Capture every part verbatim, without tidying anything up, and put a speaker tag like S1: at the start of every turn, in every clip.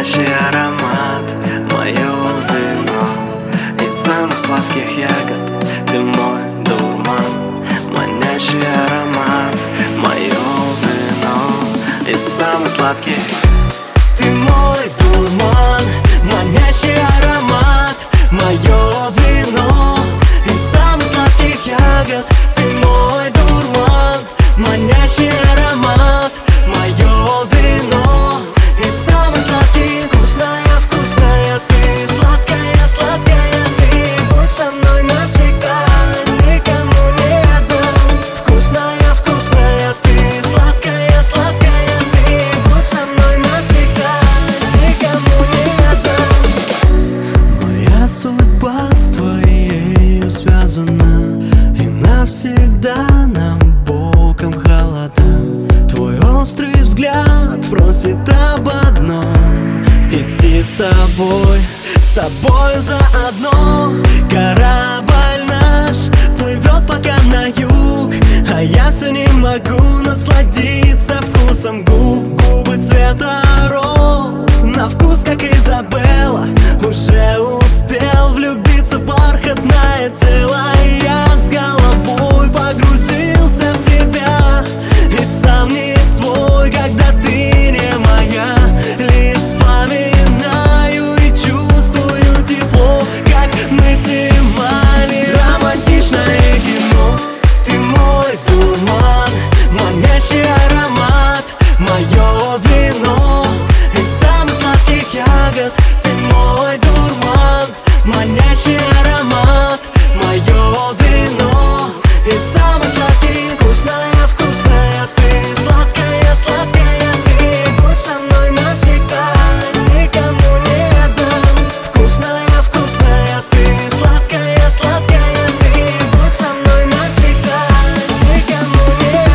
S1: манящий аромат, мое вино. Из самых сладких ягод ты мой дурман. Манящий аромат, мое вино. Из самых сладких.
S2: Ты мой дурман, манящий аромат, мое вино. Из самых сладких ягод ты мой дурман, манящий аромат, мое вино. Из самых сладких. Вкусная, вкусная ты, сладкая, сладкая ты. Будь со мной навсегда, никому не отдам. Вкусная, вкусная ты, сладкая, сладкая ты. Будь со мной навсегда, никому не отдам.
S1: Моя судьба с твоей связана, и навсегда нам боком холода. Твой острый взгляд просит об одном: идти с тобой, с тобой заодно. Корабль наш плывет пока на юг, а я все не могу насладиться вкусом губ. Губы цвета роз, на вкус как Изабелла. Уже успел влюбиться в бархатное тело. Я с головой погрузился в тебя, и сам не свой, когда ты не моя. Лишь вспоминаю и чувствую тепло, как мы снимали романтичное кино.
S2: Ты мой дурман, манящий аромат, мое вино. Из самых сладких ягод ты мой дурман, манящий аромат, мое вино. Из самых сладких. Вкусная, вкусная ты, сладкая, сладкая ты. Будь со мной навсегда, никому не отдам. Вкусная, вкусная ты, сладкая, сладкая ты. Будь со мной навсегда, никому не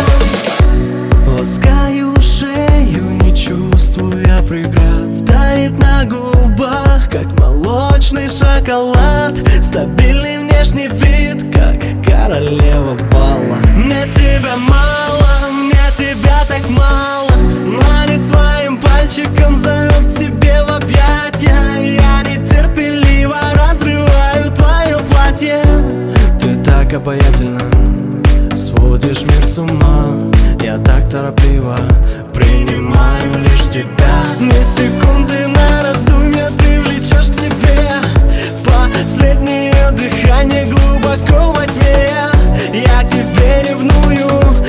S2: отдам.
S1: Ласкаю шею, не чувствуя преград. Тает на губах, как молочный шоколад. Стабильный внешний вид, как королева бала. Мне тебя мало, мне тебя так мало. Манит своим пальчиком, зовет к себе в объятия. Я нетерпеливо разрываю твое платье. Ты так обаятельна, сводишь мир с ума. Я так торопливо принимаю лишь тебя. Ни секунды на раздумья, ты влечешь к себе. Последнее дыхание глубоко во тьме. Я к тебе ревную,